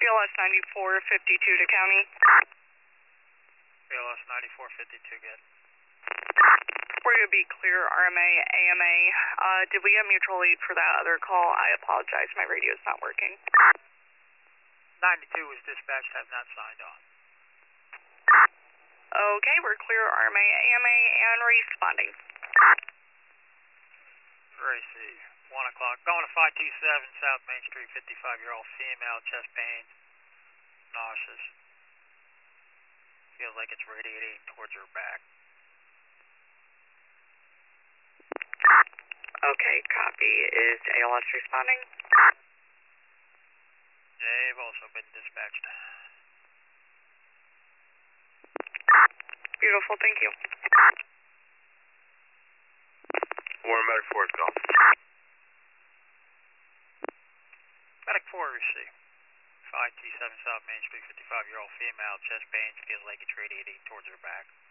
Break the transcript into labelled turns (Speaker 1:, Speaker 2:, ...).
Speaker 1: BLS 9452 to county.
Speaker 2: BLS 9452, good.
Speaker 1: We're going to be clear, RMA, AMA. Did we get mutual lead for that other call? I apologize, my radio's not working.
Speaker 2: 92 was dispatched, have not signed on.
Speaker 1: Okay, we're clear, RMA, AMA, and responding.
Speaker 2: Receive. 1 o'clock. Going to 527 South Main Street, 55-year-old female, chest pains, nauseous. Feels like it's radiating towards her back.
Speaker 1: Okay, copy. Is ALS responding?
Speaker 2: They've also been dispatched.
Speaker 1: Beautiful, thank you.
Speaker 3: Warren Medic 4 is gone.
Speaker 2: Medic 4 receive. 527 South Main Street, 55-year-old female, chest pains, feels like it's radiating towards her back.